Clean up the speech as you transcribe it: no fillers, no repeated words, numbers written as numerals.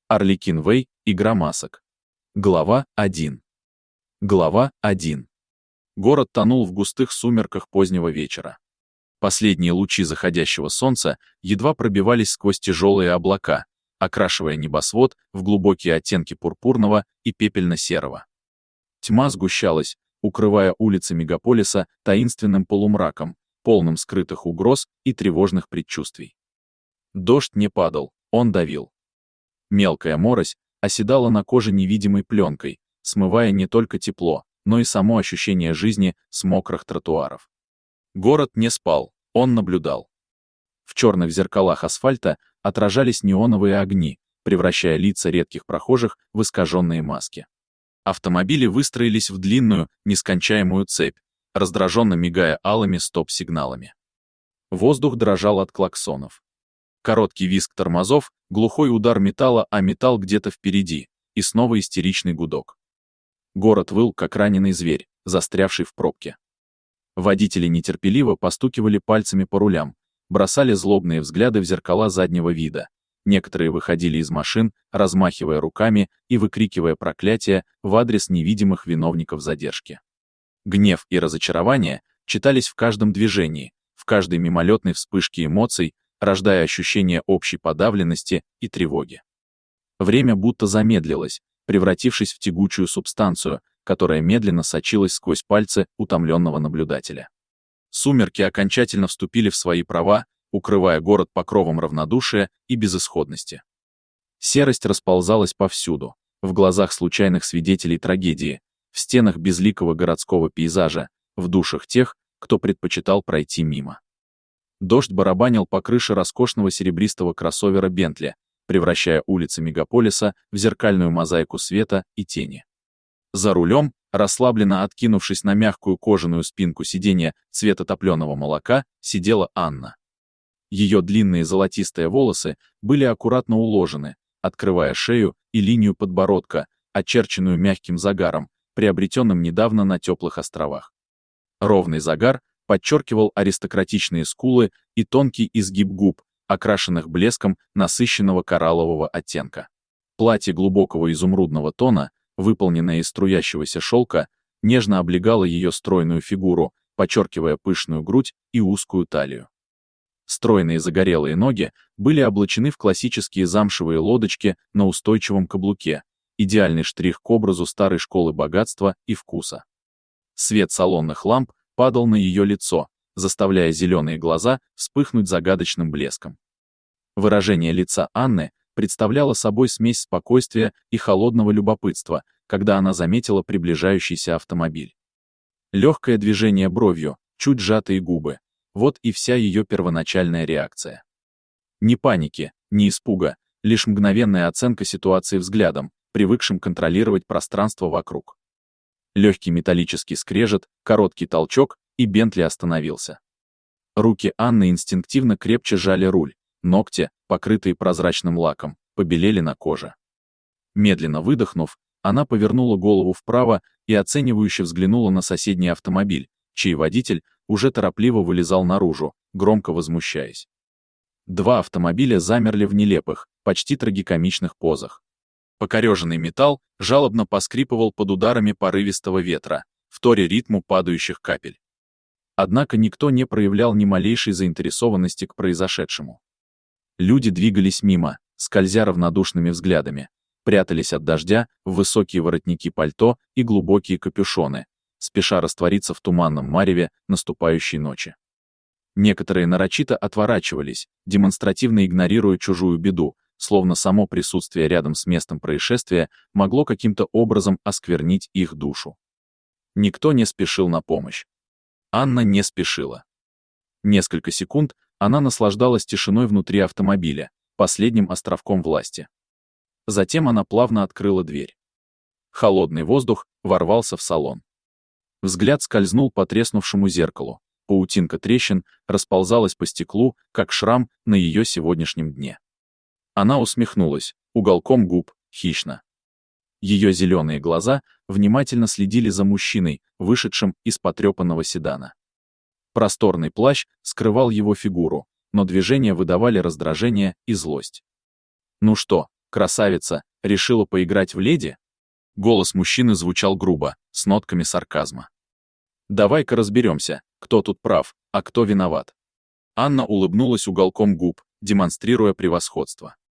Арлекин Вэй. Игра масок. Глава 1. Глава 1. Город тонул в густых сумерках позднего вечера. Последние лучи заходящего солнца едва пробивались сквозь тяжелые облака, окрашивая небосвод в глубокие оттенки пурпурного и пепельно-серого. Тьма сгущалась, укрывая улицы мегаполиса таинственным полумраком, полным скрытых угроз и тревожных предчувствий. Дождь не падал, он давил. Мелкая морось оседала на коже невидимой пленкой, смывая не только тепло, но и само ощущение жизни с мокрых тротуаров. Город не спал, он наблюдал. В черных зеркалах асфальта отражались неоновые огни, превращая лица редких прохожих в искаженные маски. Автомобили выстроились в длинную, нескончаемую цепь, раздраженно мигая алыми стоп-сигналами. Воздух дрожал от клаксонов. Короткий визг тормозов, глухой удар металла о металл где-то впереди, и снова истеричный гудок. Город выл, как раненый зверь, застрявший в пробке. Водители нетерпеливо постукивали пальцами по рулям, бросали злобные взгляды в зеркала заднего вида. Некоторые выходили из машин, размахивая руками и выкрикивая проклятия в адрес невидимых виновников задержки. Гнев и разочарование читались в каждом движении, в каждой мимолетной вспышке эмоций, рождая ощущение общей подавленности и тревоги. Время будто замедлилось, превратившись в тягучую субстанцию, которая медленно сочилась сквозь пальцы утомленного наблюдателя. Сумерки окончательно вступили в свои права, укрывая город покровом равнодушия и безысходности. Серость расползалась повсюду, в глазах случайных свидетелей трагедии, в стенах безликого городского пейзажа, в душах тех, кто предпочитал пройти мимо. Дождь барабанил по крыше роскошного серебристого кроссовера Бентли, превращая улицы мегаполиса в зеркальную мозаику света и тени. За рулем, расслабленно откинувшись на мягкую кожаную спинку сиденья цвета топленого молока, сидела Анна. Ее длинные золотистые волосы были аккуратно уложены, открывая шею и линию подбородка, очерченную мягким загаром, приобретенным недавно на теплых островах. Ровный загар подчеркивал аристократичные скулы и тонкий изгиб губ, окрашенных блеском насыщенного кораллового оттенка. Платье глубокого изумрудного тона, выполненное из струящегося шелка, нежно облегало ее стройную фигуру, подчеркивая пышную грудь и узкую талию. Стройные загорелые ноги были облачены в классические замшевые лодочки на устойчивом каблуке, идеальный штрих к образу старой школы богатства и вкуса. Свет салонных ламп падал на ее лицо, заставляя зеленые глаза вспыхнуть загадочным блеском. Выражение лица Анны представляло собой смесь спокойствия и холодного любопытства, когда она заметила приближающийся автомобиль. Легкое движение бровью, чуть сжатые губы — вот и вся ее первоначальная реакция. Ни паники, ни испуга, лишь мгновенная оценка ситуации взглядом, привыкшим контролировать пространство вокруг. Легкий металлический скрежет, короткий толчок, и Бентли остановился. Руки Анны инстинктивно крепче сжали руль, ногти, покрытые прозрачным лаком, побелели на коже. Медленно выдохнув, она повернула голову вправо и оценивающе взглянула на соседний автомобиль, чей водитель уже торопливо вылезал наружу, громко возмущаясь. Два автомобиля замерли в нелепых, почти трагикомичных позах. Покореженный металл жалобно поскрипывал под ударами порывистого ветра, вторя ритму падающих капель. Однако никто не проявлял ни малейшей заинтересованности к произошедшему. Люди двигались мимо, скользя равнодушными взглядами, прятались от дождя в высокие воротники пальто и глубокие капюшоны, спеша раствориться в туманном мареве наступающей ночи. Некоторые нарочито отворачивались, демонстративно игнорируя чужую беду, словно само присутствие рядом с местом происшествия могло каким-то образом осквернить их душу. Никто не спешил на помощь. Анна не спешила. Несколько секунд она наслаждалась тишиной внутри автомобиля, последним островком власти. Затем она плавно открыла дверь. Холодный воздух ворвался в салон. Взгляд скользнул по треснувшему зеркалу, паутинка трещин расползалась по стеклу, как шрам на ее сегодняшнем дне. Она усмехнулась, уголком губ, хищно. Ее зеленые глаза внимательно следили за мужчиной, вышедшим из потрепанного седана. Просторный плащ скрывал его фигуру, но движения выдавали раздражение и злость. «Ну что, Красавица, решила поиграть в леди? Голос мужчины звучал грубо, с нотками сарказма. Давай-ка разберемся, кто тут прав, а кто виноват. Анна улыбнулась уголком губ, демонстрируя превосходство.